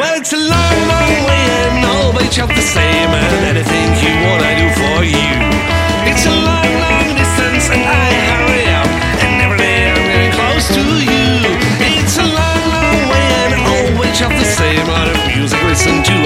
It's a long, long way and all each of the same, and anything you want I do for you. It's a long, long distance and I hurry up, and every day I'm getting close to you. It's a long, long way and all each of the same. A lot of music listen to